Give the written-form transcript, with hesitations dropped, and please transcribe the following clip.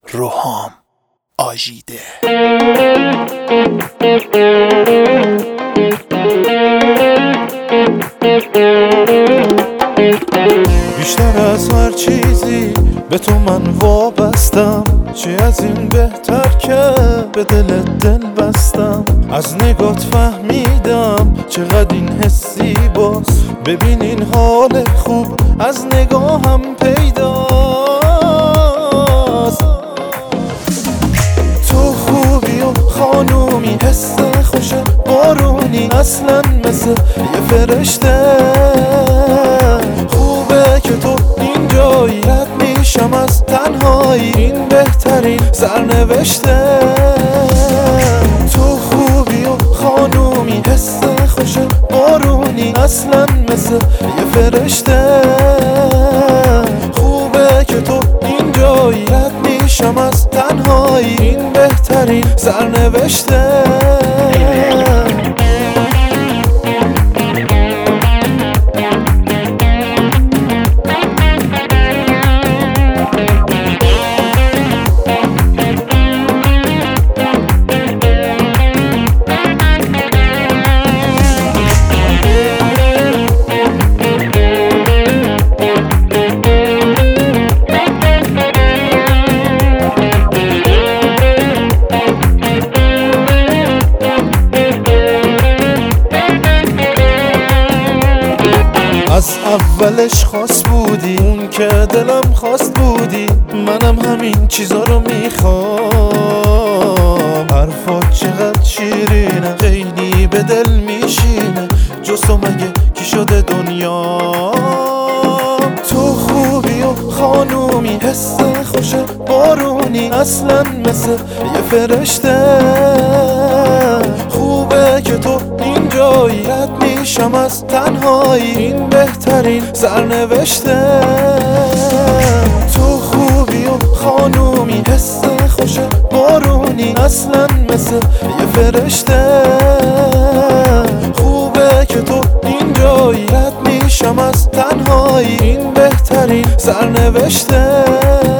روحام آژیده. بیشتر از هر چیزی به تو من وابستم، چی از این بهتر که به دلت دل بستم. از نگات فهمیدم چقدر این حسی باز، ببین این حال خوب از نگاهم پیداست. تو خوبی و خانومی، حس خوش بارونی، اصلا مثل یه فرشته. خوبه که تو اینجایی، رد میشم از تنهایی، این بهترین سرنوشته. تو خوبی و خانومی، حس خوش بارونی، اصلا مثل یه فرشته. خوبه که تو اینجایی، رد میشم از تنهایی، این بهترین سرنوشته. از اولش خاص بودی، اون که دلم خواست بودی، منم همین چیزا رو میخوام. حرفات چقدر شیرینه، خیلی به دل میشینه، جز تو مگه کی شده دنیا. تو خوبی و خانومی، حس خوش بارونی، اصلا مثل یه فرشته. خوبه که تو اینجایی، رد میشم از تنهایی، این بهترین سرنوشته. تو خوبی و خانومی، حس خوش بارونی، اصلا مثل یه فرشته. خوبه که تو اینجایی، رد میشم از تنهایی، این بهترین سرنوشته.